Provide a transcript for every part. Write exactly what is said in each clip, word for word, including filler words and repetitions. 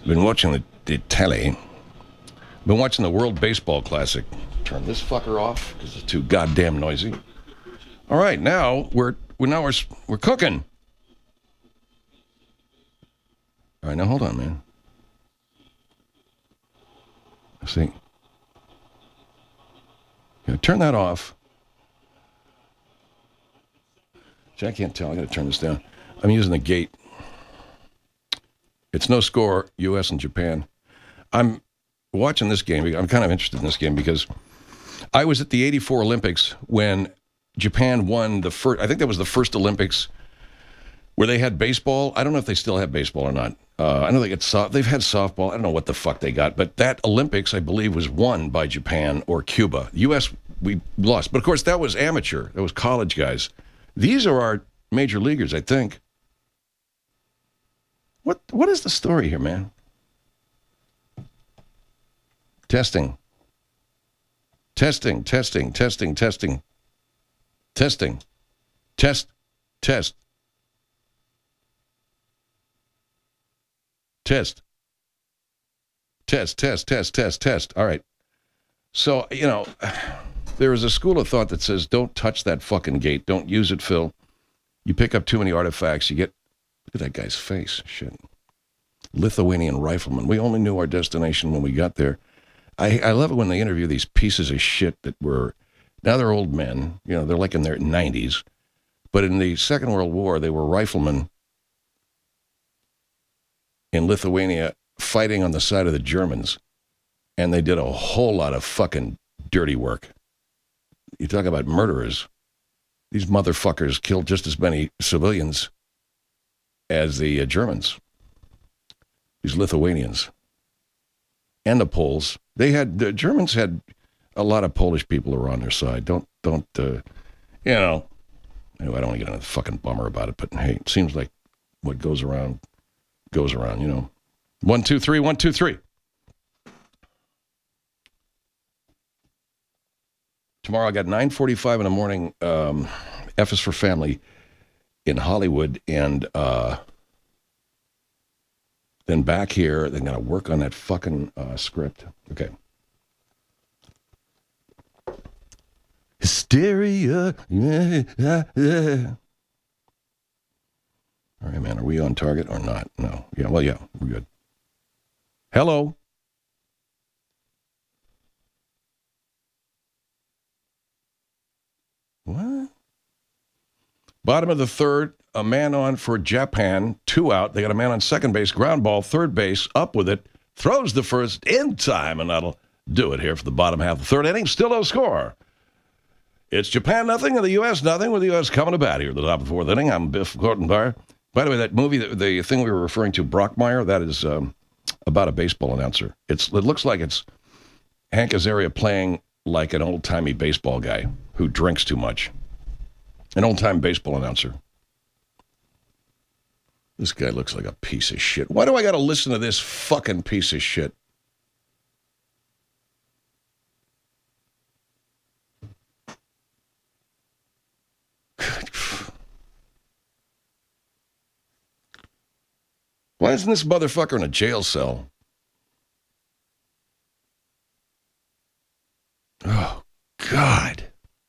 Been watching the, the telly. Been watching the World Baseball Classic. Turn this fucker off because it's too goddamn noisy. All right, now we're we're now we're we're cooking. All right, now hold on, man. Let's see. Gonna turn that off. See, I can't tell. I got to turn this down. I'm using the gate. It's no score, U S and Japan. I'm watching this game. I'm kind of interested in this game because I was at the eighty-four Olympics when Japan won the first, I think that was the first Olympics where they had baseball. I don't know if they still have baseball or not. Uh, I know they get soft, they've had softball. I don't know what the fuck they got. But that Olympics, I believe, was won by Japan or Cuba. The U S, we lost. But, of course, that was amateur. That was college guys. These are our major leaguers, I think. What What is the story here, man? Testing. Testing, testing, testing, testing. Testing. Test, test. Test. Test, test, test, test, test. All right. So, you know, there is a school of thought that says, don't touch that fucking gate. Don't use it, Phil. You pick up too many artifacts, you get... Look at that guy's face. Shit. Lithuanian rifleman. We only knew our destination when we got there. I, I love it when they interview these pieces of shit that were... Now they're old men. You know, they're like in their nineties. But in the Second World War, they were riflemen in Lithuania fighting on the side of the Germans. And they did a whole lot of fucking dirty work. You talk about murderers. These motherfuckers killed just as many civilians as the uh, Germans. These Lithuanians. And the Poles. They had, the Germans had a lot of Polish people who were on their side. Don't, don't, uh, you know. Anyway, I don't want to get into the fucking bummer about it, but hey, it seems like what goes around, goes around, you know. One, two, three, one, two, three. Tomorrow I got nine forty-five in the morning, um, F is for Family in Hollywood, and uh, then back here, they're going to work on that fucking uh, script. Okay. Hysteria. Yeah, yeah, yeah. All right, man, are we on target or not? No. Yeah, well, yeah, we're good. Hello. What? Bottom of the third, a man on for Japan, two out. They got a man on second base, ground ball, third base, up with it, throws the first in time, and that'll do it here for the bottom half of the third inning. Still no score. It's Japan nothing and the U S nothing, with the U S coming to bat here at the top of the fourth inning. I'm Biff Kortenbauer. By the way, that movie, the, the thing we were referring to, Brockmire, that is um, about a baseball announcer. It's It looks like it's Hank Azaria playing like an old-timey baseball guy who drinks too much. An old-time baseball announcer. This guy looks like a piece of shit. Why do I got to listen to this fucking piece of shit? Why isn't this motherfucker in a jail cell? Oh, God.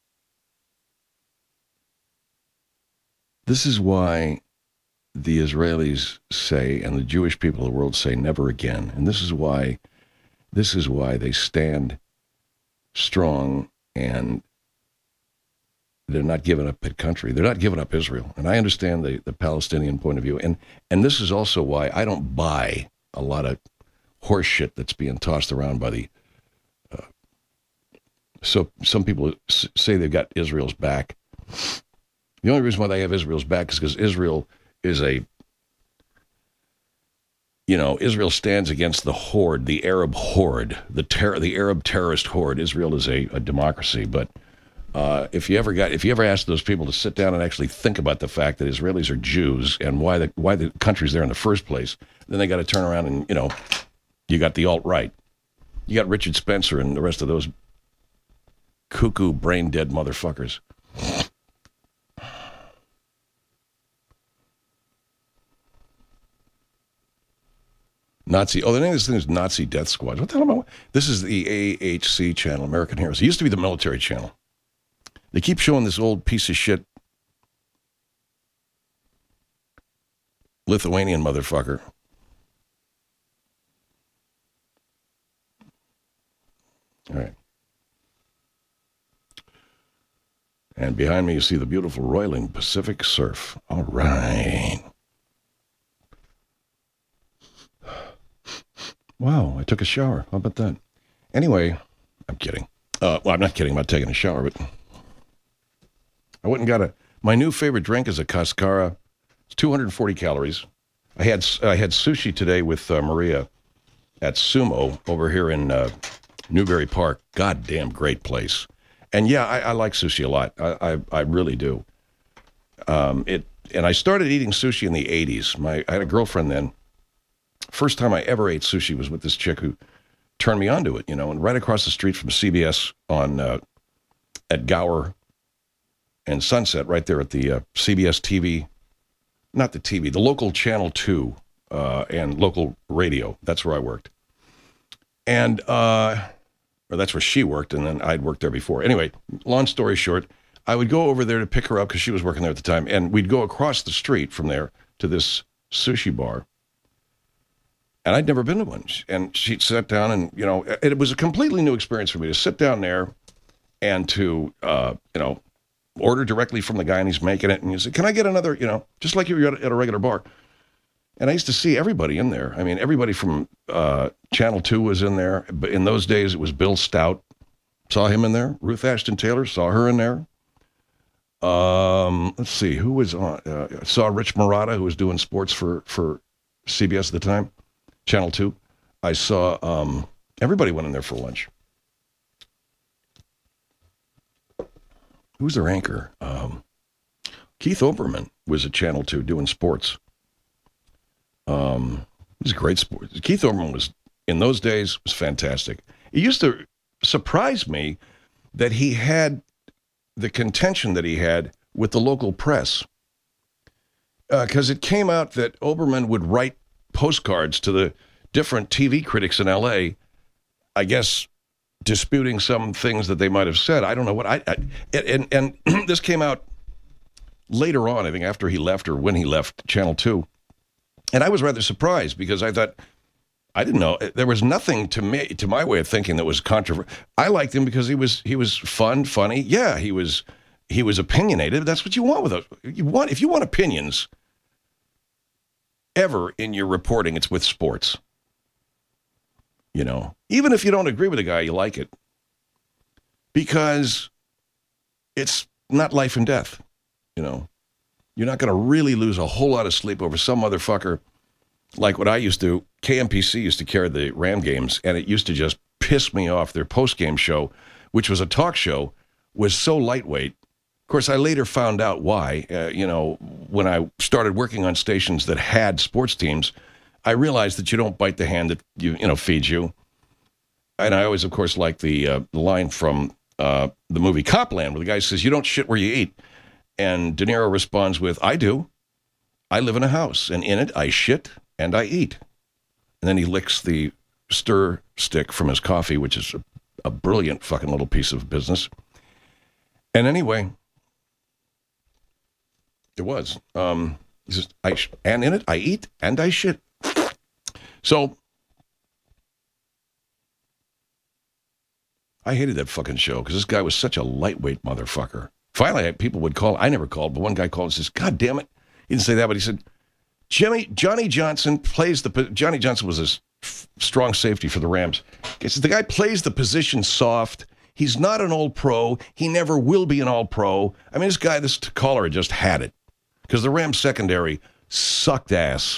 This is why the Israelis say, and the Jewish people of the world say, never again. And this is why, this is why they stand strong, and they're not giving up that country. They're not giving up Israel. And I understand the, the Palestinian point of view. And and this is also why I don't buy a lot of horse shit that's being tossed around by the... Uh, so some people say they've got Israel's back. The only reason why they have Israel's back is because Israel is a... You know, Israel stands against the horde, the Arab horde, the ter- the Arab terrorist horde. Israel is a, a democracy, but... Uh, if you ever got, if you ever asked those people to sit down and actually think about the fact that Israelis are Jews and why the why the country's there in the first place, then they got to turn around and, you know, you got the alt-right, you got Richard Spencer and the rest of those cuckoo, brain-dead motherfuckers. Nazi. Oh, the name of this thing is Nazi Death Squad. What the hell am I? This is the A H C channel, American Heroes. It used to be the military channel. They keep showing this old piece of shit Lithuanian motherfucker. All right. And behind me, you see the beautiful roiling Pacific surf. All right. Wow, I took a shower. How about that? Anyway, I'm kidding. Uh, well, I'm not kidding about taking a shower, but I went and got a, my new favorite drink is a Cascara. It's two hundred forty calories. I had I had sushi today with uh, Maria at Sumo over here in uh, Newbury Park. Goddamn great place. And yeah, I, I like sushi a lot. I, I, I really do. Um, it and I started eating sushi in the eighties. My I had a girlfriend then. First time I ever ate sushi was with this chick who turned me onto it, you know, and right across the street from C B S on uh, at Gower and Sunset, right there at the uh, C B S T V, not the T V, the local Channel two uh, and local radio. That's where I worked. And, uh, or that's where she worked, and then I'd worked there before. Anyway, long story short, I would go over there to pick her up because she was working there at the time, and we'd go across the street from there to this sushi bar. And I'd never been to one. And she'd sat down and, you know, it was a completely new experience for me to sit down there and to, uh, you know, order directly from the guy and he's making it. And you say, can I get another, you know, just like you're at a regular bar. And I used to see everybody in there. I mean, everybody from uh, Channel two was in there. But in those days, it was Bill Stout. Saw him in there. Ruth Ashton Taylor, saw her in there. Um, let's see, who was on? Uh, I saw Rich Marotta, who was doing sports for, for C B S at the time. Channel two. I saw um, everybody went in there for lunch. Who's their anchor? Um, Keith Olbermann was at Channel two doing sports. Um, he was a great sport. Keith Olbermann was, in those days, was fantastic. It used to surprise me that he had the contention that he had with the local press. Because uh, it came out that Olbermann would write postcards to the different T V critics in L A, I guess, disputing some things that they might have said. I don't know what I, I and, and this came out later on, I think after he left or when he left Channel two. And I was rather surprised because I thought, I didn't know, there was nothing to me, to my way of thinking that was controversial. I liked him because he was, he was fun, funny. Yeah, he was, he was opinionated. That's what you want with us. You want, if you want opinions, ever in your reporting, it's with sports. You know, even if you don't agree with a guy, you like it. Because it's not life and death, you know. You're not going to really lose a whole lot of sleep over some motherfucker like what I used to. K M P C used to carry the Ram games, and it used to just piss me off. Their post-game show, which was a talk show, was so lightweight. Of course, I later found out why. Uh, you know, when I started working on stations that had sports teams, I realized that you don't bite the hand that you you know feeds you. And I always, of course, like the uh, the line from uh, the movie Copland, where the guy says, "You don't shit where you eat," and De Niro responds with, "I do. I live in a house, and in it I shit and I eat." And then he licks the stir stick from his coffee, which is a, a brilliant fucking little piece of business. And anyway. It was. Um, just, I, and in it, I eat and I shit. So, I hated that fucking show because this guy was such a lightweight motherfucker. Finally, I, people would call. I never called, but one guy called and says, "God damn it." He didn't say that, but he said, Jimmy, Johnny Johnson plays the, Johnny Johnson was a f- strong safety for the Rams. He says, the guy plays the position soft. He's not an all-pro. He never will be an all-pro. I mean, this guy, this caller had just had it. Because the Rams secondary sucked ass.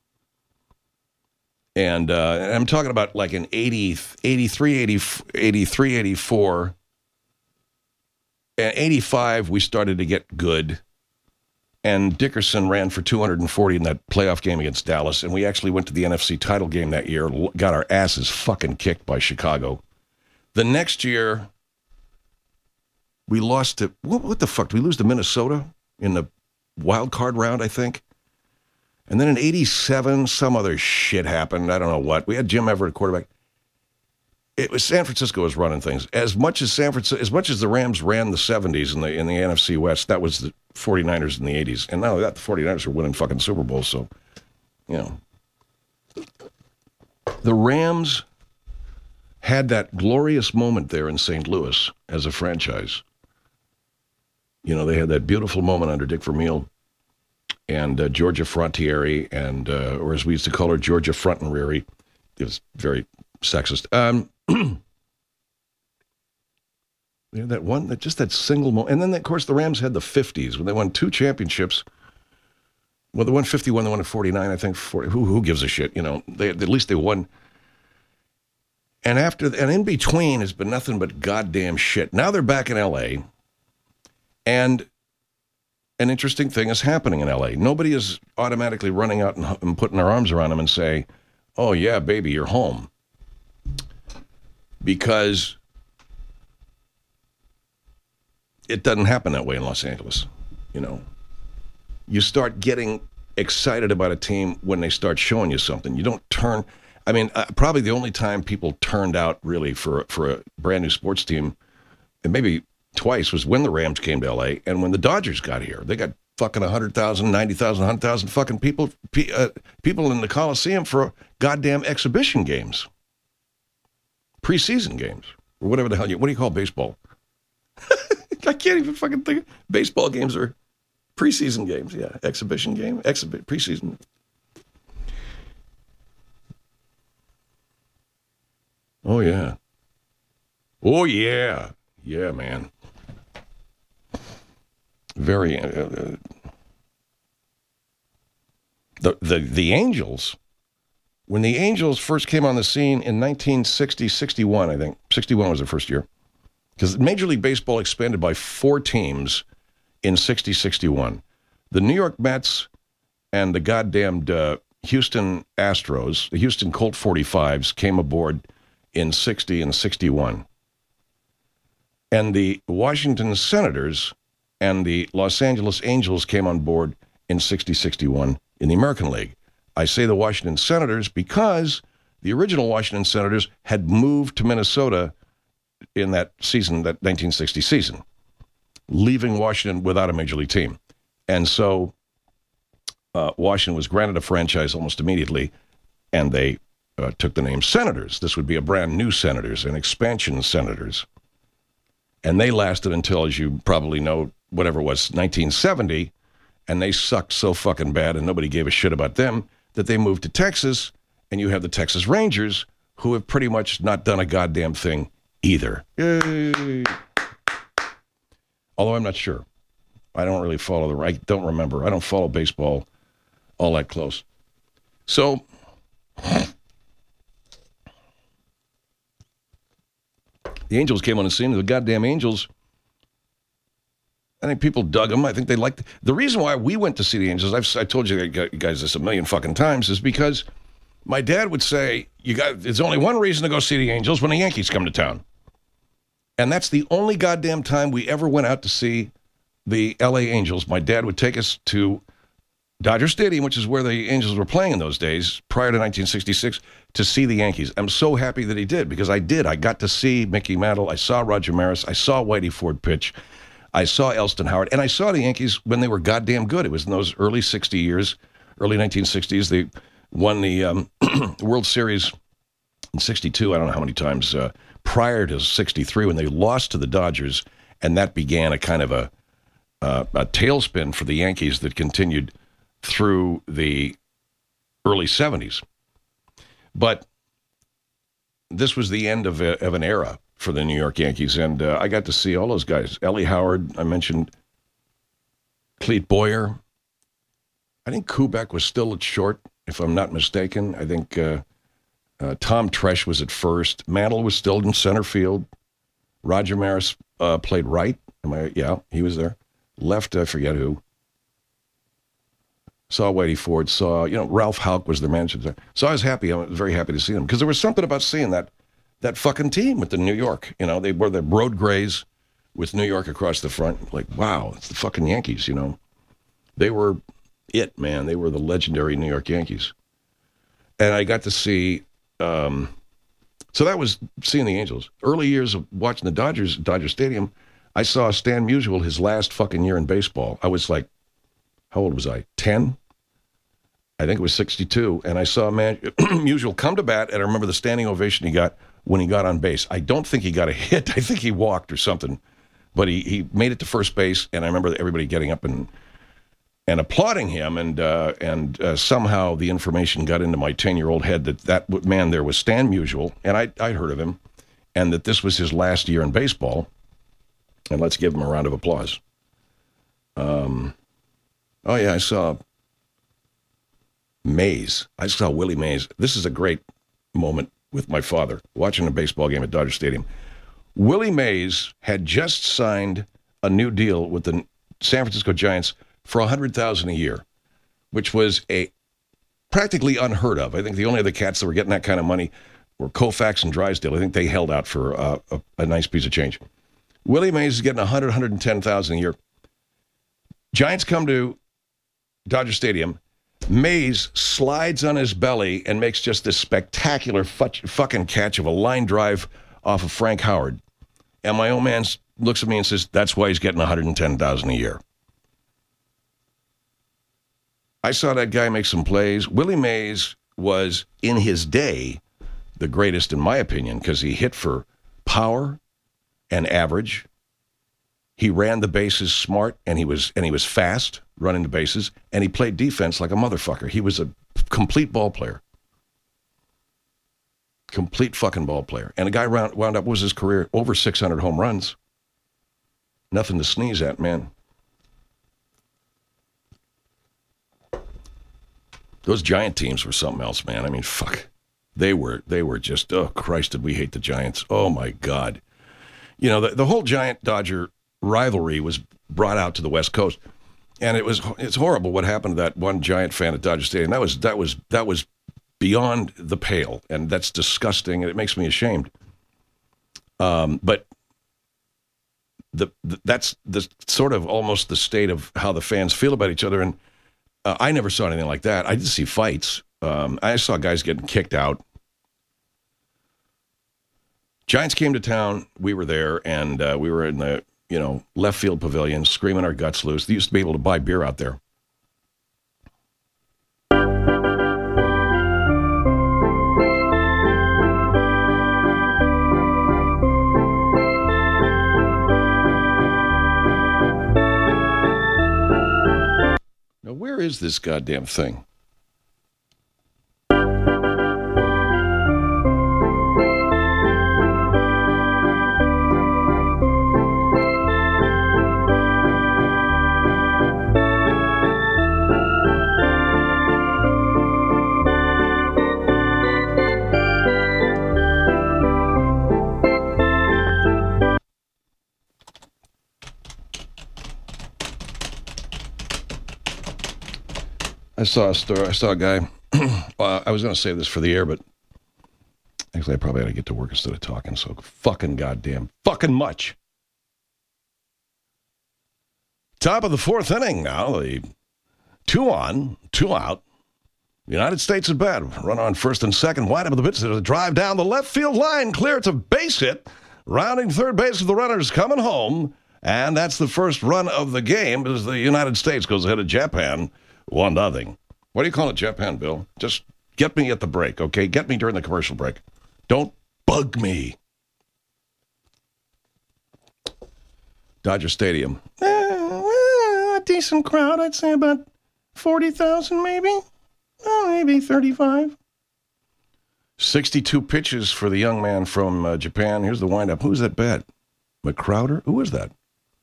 And, uh, and I'm talking about like in eighty, eighty-three, eighty, eighty-three, eighty-four. And eighty-five, we started to get good. And Dickerson ran for two hundred forty in that playoff game against Dallas. And we actually went to the N F C title game that year. Got our asses fucking kicked by Chicago. The next year, we lost to, what, what the fuck? Did we lose to Minnesota in the wild card round, I think? And then in eighty-seven, some other shit happened. I don't know what. We had Jim Everett, quarterback. It was San Francisco was running things. As much as San Francisco, as much as the Rams ran the seventies in the in the N F C West, that was the 49ers in the eighties. And not only that, the 49ers were winning fucking Super Bowls. So, you know. The Rams had that glorious moment there in Saint Louis as a franchise. You know, they had that beautiful moment under Dick Vermeil and uh, Georgia Frontieri, and uh, or as we used to call her, Georgia Frontenrary. It was very sexist. Um, they had that one, that just that single moment. And then, of course, the Rams had the fifties when they won two championships. Well, they won fifty-one, they won at forty-nine, I think. forty, who who gives a shit? You know, they at least they won. And after, and in between has been nothing but goddamn shit. Now they're back in L A, and an interesting thing is happening in L A. Nobody is automatically running out and, and putting their arms around them and say, "Oh yeah, baby, you're home," because it doesn't happen that way in Los Angeles. You know, you start getting excited about a team when they start showing you something. You don't turn. I mean, uh, probably the only time people turned out really for for a brand new sports team, and maybe twice, was when the Rams came to L A and when the Dodgers got here. They got fucking one hundred thousand, ninety thousand, one hundred thousand fucking people pe- uh, people in the Coliseum for goddamn exhibition games. Preseason games. Or whatever the hell you, what do you call baseball? I can't even fucking think. Baseball games are preseason games, yeah. Exhibition game, exhibit, preseason. Oh, yeah. Oh, yeah. Yeah, man. Very, uh, uh, the, the, the Angels, when the Angels first came on the scene in nineteen sixty, sixty-one, I think, sixty-one was their first year, because Major League Baseball expanded by four teams in sixty, sixty-one. The New York Mets and the goddamned uh, Houston Astros, the Houston Colt forty-fives, came aboard in sixty and sixty-one. And the Washington Senators and the Los Angeles Angels came on board in sixty, sixty-one in the American League. I say the Washington Senators because the original Washington Senators had moved to Minnesota in that season, that nineteen sixty season, leaving Washington without a major league team. And so uh, Washington was granted a franchise almost immediately, and they uh, took the name Senators. This would be a brand new Senators, an expansion Senators. And they lasted until, as you probably know, whatever it was, nineteen seventy, and they sucked so fucking bad and nobody gave a shit about them that they moved to Texas, and you have the Texas Rangers, who have pretty much not done a goddamn thing either. Yay. Although I'm not sure. I don't really follow the, I don't remember. I don't follow baseball all that close. So, the Angels came on the scene. The goddamn Angels, I think people dug them. I think they liked, the reason why we went to see the Angels, I've I told you guys this a million fucking times, is because my dad would say, "You got, there's only one reason to go see the Angels, when the Yankees come to town." And that's the only goddamn time we ever went out to see the L A Angels. My dad would take us to Dodger Stadium, which is where the Angels were playing in those days, prior to nineteen sixty-six, to see the Yankees. I'm so happy that he did, because I did. I got to see Mickey Mantle. I saw Roger Maris. I saw Whitey Ford pitch. I saw Elston Howard. And I saw the Yankees when they were goddamn good. It was in those early sixty years, early nineteen sixties. They won the um, World Series in sixty-two, I don't know how many times, uh, prior to sixty-three, when they lost to the Dodgers. And that began a kind of a, uh, a tailspin for the Yankees that continued through the early seventies. But this was the end of, a, of an era for the New York Yankees, and uh, I got to see all those guys. Ellie Howard, I mentioned, Clete Boyer. I think Kubek was still at short, if I'm not mistaken. I think uh, uh, Tom Tresh was at first. Mantle was still in center field. Roger Maris uh, played right. Am I? Yeah, he was there. Left, I forget who. Saw Whitey Ford, saw, you know, Ralph Houck was their manager. So I was happy. I was very happy to see them, because there was something about seeing that that fucking team with the New York. You know, they were the road grays with New York across the front. Like, wow, it's the fucking Yankees, you know. They were it, man. They were the legendary New York Yankees. And I got to see, um, so that was seeing the Angels. Early years of watching the Dodgers, Dodger Stadium, I saw Stan Musial his last fucking year in baseball. I was like, how old was I? ten? I think it was sixty-two. And I saw man, Musial come to bat, and I remember the standing ovation he got when he got on base. I don't think he got a hit. I think he walked or something. But he, he made it to first base, and I remember everybody getting up and and applauding him, and uh, and uh, somehow the information got into my ten-year-old head that that man there was Stan Musial, and I, I'd heard of him, and that this was his last year in baseball, and let's give him a round of applause. Um, oh, yeah, I saw Mays. I saw Willie Mays. This is a great moment with my father, watching a baseball game at Dodger Stadium. Willie Mays had just signed a new deal with the San Francisco Giants for one hundred thousand dollars a year, which was a practically unheard of. I think the only other cats that were getting that kind of money were Koufax and Drysdale. I think they held out for uh, a, a nice piece of change. Willie Mays is getting one hundred thousand dollars, one hundred ten thousand dollars a year. Giants come to Dodger Stadium. Mays slides on his belly and makes just this spectacular fu- fucking catch of a line drive off of Frank Howard. And my old man looks at me and says, that's why he's getting one hundred ten thousand dollars a year. I saw that guy make some plays. Willie Mays was, in his day, the greatest in my opinion, because he hit for power and average. He ran the bases smart, and he was and he was fast running the bases, and he played defense like a motherfucker. He was a complete ball player. Complete fucking ball player. And a guy round, wound up, what was his career? Over six hundred home runs. Nothing to sneeze at, man. Those Giant teams were something else, man. I mean, fuck. They were they were just, oh, Christ, did we hate the Giants. Oh, my God. You know, the, the whole Giant-Dodger rivalry was brought out to the West Coast. And it was it's horrible what happened to that one Giant fan at Dodger Stadium. That was that was that was beyond the pale, and that's disgusting, and it makes me ashamed. Um, but the, the that's the sort of almost the state of how the fans feel about each other. And uh, I never saw anything like that. I did see fights. Um, I saw guys getting kicked out. Giants came to town. We were there, and uh, we were in the you know left field pavilion, screaming our guts loose. They used to be able to buy beer out there. Now, where is this goddamn thing? I saw a story. I saw a guy. Well, I was going to say this for the air, but actually, I probably ought to get to work instead of talking. So fucking goddamn, fucking much. Top of the fourth inning now. The two on, two out. The United States at bat. Run on first and second. Wide up of the pitch. There's a drive down the left field line. Clear. It's a base hit. Rounding third base with the runners coming home. And that's the first run of the game as the United States goes ahead of Japan. One nothing. What do you call it, Japan, Bill? Just get me at the break, okay? Get me during the commercial break. Don't bug me. Dodger Stadium. Uh, uh, a decent crowd. I'd say about forty thousand maybe. Uh, maybe thirty-five. sixty-two pitches for the young man from uh, Japan. Here's the windup. Who's that bat? McCrowder? Who is that?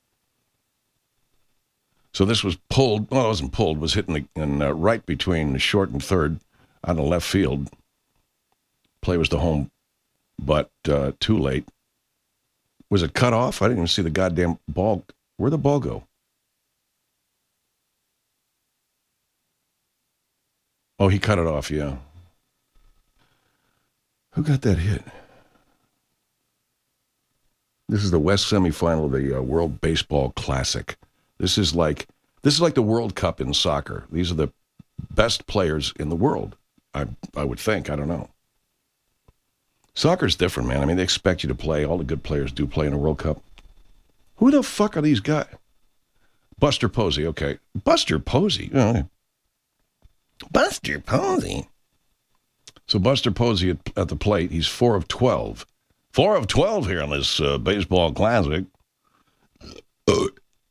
So this was pulled, well, it wasn't pulled, it was hitting the, in, uh, right between short and third on the left field. Play was to home, but uh, too late. Was it cut off? I didn't even see the goddamn ball. Where'd the ball go? Oh, he cut it off, yeah. Who got that hit? This is the West semifinal of the uh, World Baseball Classic. This is like, This is like the World Cup in soccer. These are the best players in the world, I I would think. I don't know. Soccer's different, man. I mean, they expect you to play. All the good players do play in a World Cup. Who the fuck are these guys? Buster Posey, okay. Buster Posey. Oh. Buster Posey. So Buster Posey at, at the plate, he's four of twelve. four of twelve here on this uh, baseball classic. Uh.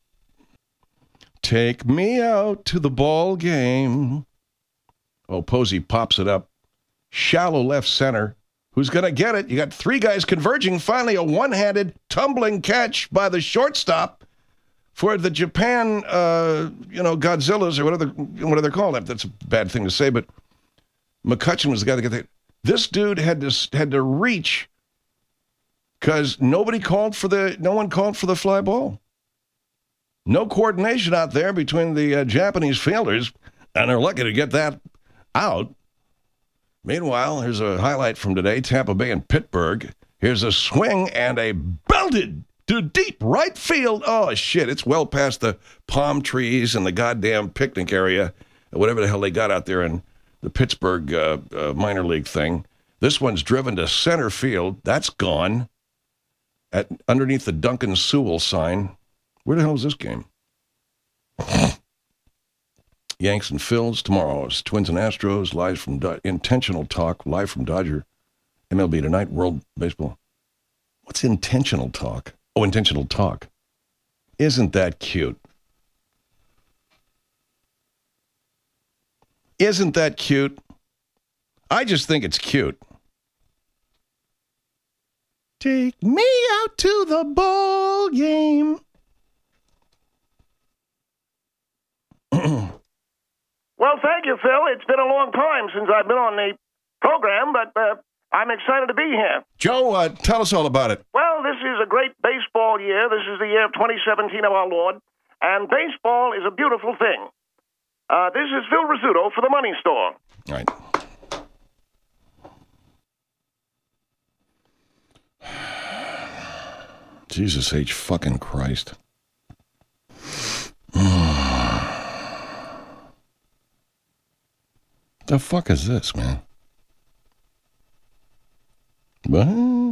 Take me out to the ball game. Oh, Posey pops it up. Shallow left center. Who's going to get it? You got three guys converging. Finally, a one-handed tumbling catch by the shortstop for the Japan, uh, you know, Godzillas or whatever, whatever they're called. That's a bad thing to say, but McCutcheon was the guy that got that. This dude had to had to reach because nobody called for the, no one called for the fly ball. No coordination out there between the uh, Japanese fielders, and they're lucky to get that out. Meanwhile, here's a highlight from today, Tampa Bay and Pittsburgh. Here's a swing and a belted to deep right field. Oh, shit, it's well past the palm trees and the goddamn picnic area, whatever the hell they got out there in the Pittsburgh uh, uh, minor league thing. This one's driven to center field. That's gone. At underneath the Duncan Sewell sign. Where the hell is this game? Yanks and Phils tomorrow. It's Twins and Astros live from Do- Intentional Talk live from Dodger. M L B tonight. World Baseball. What's Intentional Talk? Oh, Intentional Talk. Isn't that cute? Isn't that cute? I just think it's cute. Take me out to the ball game. Well, thank you, Phil. It's been a long time since I've been on the program, but uh, I'm excited to be here. Joe, uh, tell us all about it. Well, this is a great baseball year. This is the year of twenty seventeen of our Lord, and baseball is a beautiful thing. Uh, this is Phil Rizzuto for the Money Store. All right. Jesus H. fucking Christ. The fuck is this, man? What?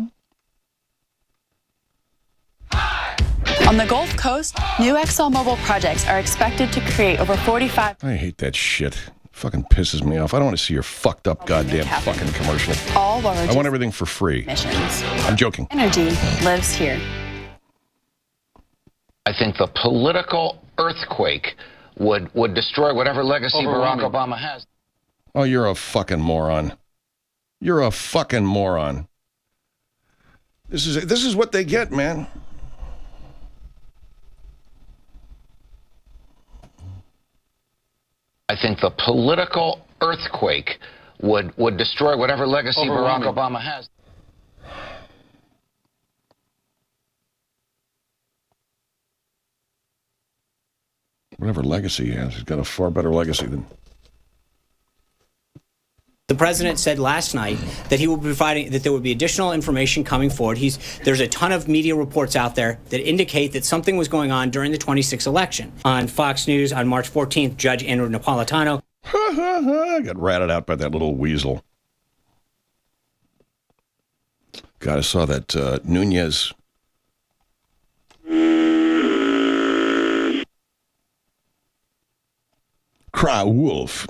On the Gulf Coast, new ExxonMobil projects are expected to create over forty-five... I hate that shit. Fucking pisses me off. I don't want to see your fucked up goddamn fucking commercial. All while I want everything for free. Emissions. I'm joking. Energy lives here. I think the political earthquake would, would destroy whatever legacy Barack Obama has. Oh, you're a fucking moron. You're a fucking moron. This is this is what they get, man. I think the political earthquake would, would destroy whatever legacy Barack Obama has. Whatever legacy he has, he's got a far better legacy than... The president said last night that he will be providing, that there would be additional information coming forward. He's, there's a ton of media reports out there that indicate that something was going on during the twenty-six election. On Fox News on March fourteenth, Judge Andrew Napolitano got ratted out by that little weasel. God, I saw that uh, Nunez. Cry wolf.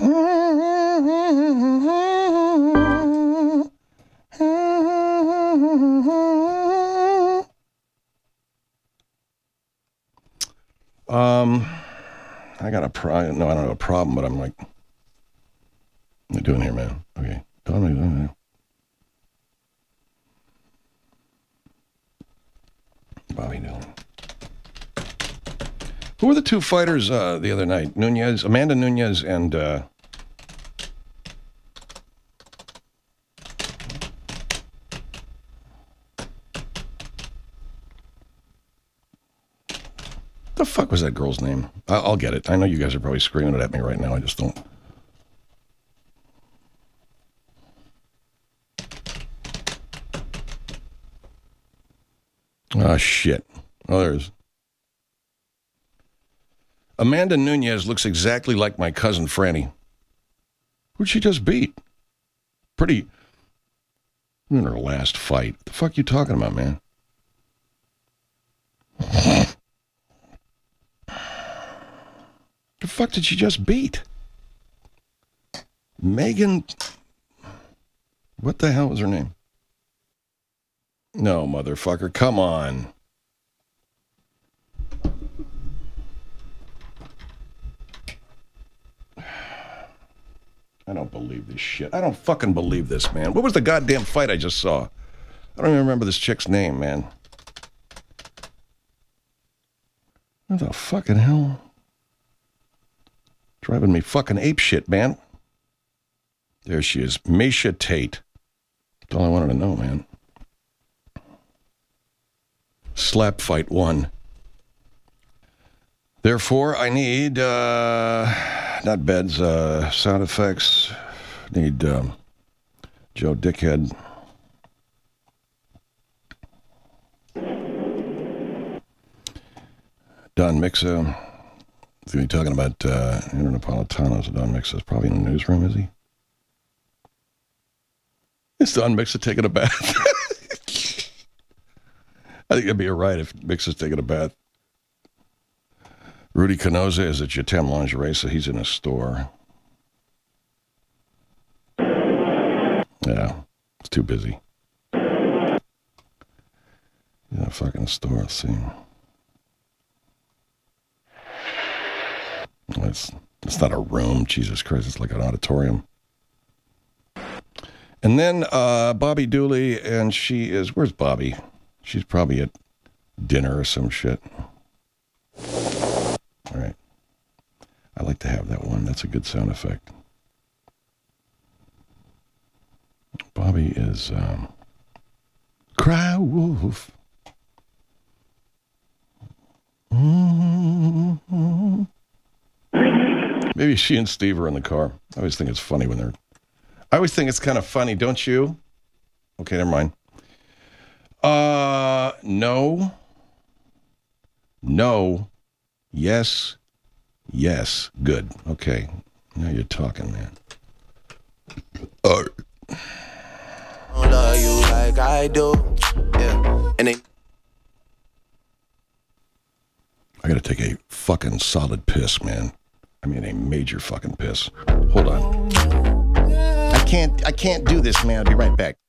Um, I got a problem. No, I don't have a problem, but I'm like, what are you doing here, man? Okay. Tell me. Bobby Dillon. Who were the two fighters uh, the other night? Nunez, Amanda Nunez, and uh, the fuck was that girl's name? I- I'll get it. I know you guys are probably screaming it at me right now. I just don't. Oh, shit. Oh, there's... Amanda Nunez looks exactly like my cousin Franny. Who'd she just beat? Pretty... in her last fight. What the fuck you talking about, man? The fuck did she just beat? Megan... what the hell was her name? No, motherfucker, come on. I don't believe this shit. I don't fucking believe this, man. What was the goddamn fight I just saw? I don't even remember this chick's name, man. What the fucking hell? Driving me fucking apeshit, man. There she is. Miesha Tate. That's all I wanted to know, man. Slap fight one. Therefore, I need, uh, not beds, uh, sound effects. Need, um, Joe Dickhead. Don Mixa. He's going to be talking about, uh, Andrew Napolitano. So Don Mixa is probably in the newsroom, is he? Is Don Mixa taking a bath? I think it'd be all right if Mixa's taking a bath. Rudy Canosa is at Jatem Lingerie, so he's in a store. Yeah, it's too busy. He's in a fucking store, let's see. It's, it's not a room, Jesus Christ, it's like an auditorium. And then uh, Bobby Dooley, and she is, where's Bobby? She's probably at dinner or some shit. All right. I like to have that one. That's a good sound effect. Bobby is um, Cry Wolf. Mm-hmm. Maybe she and Steve are in the car. I always think it's funny when they're... I always think it's kind of funny, don't you? Okay, never mind. Uh, no. No. Yes. Yes. Good. Okay. Now you're talking, man. Uh, I love you like I do. Yeah. And they... I gotta take a fucking solid piss, man. I mean, a major fucking piss. Hold on. I can't, I can't do this, man. I'll be right back.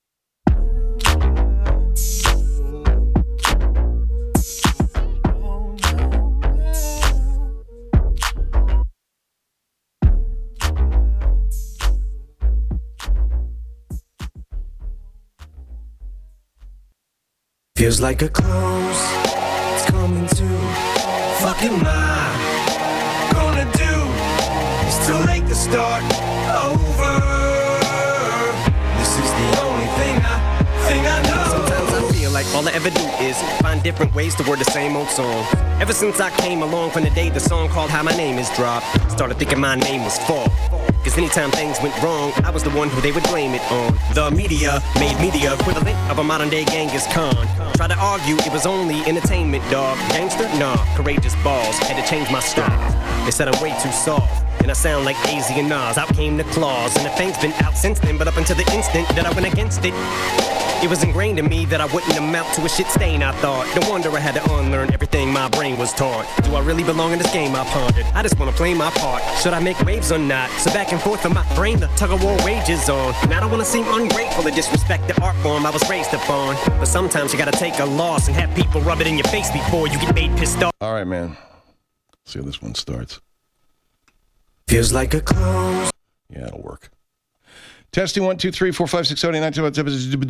Feels like a close, it's coming to. Fuck am I gonna do? It's too late to start over. This is the only thing I, thing I know. Sometimes I feel like all I ever do is find different ways to word the same old song. Ever since I came along from the day the song called How My Name Is dropped, started thinking my name was Fall. Cause anytime things went wrong, I was the one who they would blame it on. The media made me the equivalent of a modern day Genghis Khan. Tried to argue it was only entertainment, dog. Gangster? Nah, courageous balls. Had to change my style. They said I'm way too soft, and I sound like A Z and Nas. Out came the claws, and the thing's been out since then. But up until the instant that I went against it, it was ingrained in me that I wouldn't amount to a shit stain, I thought. No wonder I had to unlearn everything my brain was taught. Do I really belong in this game, I pondered? I just wanna play my part. Should I make waves or not? So back and forth in my brain, the tug-of-war wages on. And I don't wanna seem ungrateful or disrespect the art form I was raised upon. But sometimes you gotta take a loss and have people rub it in your face before you get made pissed off. All right, man. Let's see how this one starts. Feels like a close. Yeah, it'll work. Testing one, two, three, four, five, six, seven, eight, nine, ten, eleven.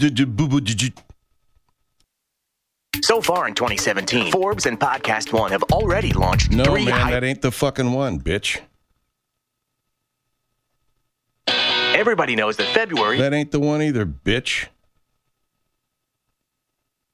So far in twenty seventeen, Forbes and Podcast One have already launched no, three. No, man, high- that ain't the fucking one, bitch. Everybody knows that February. That ain't the one either, bitch.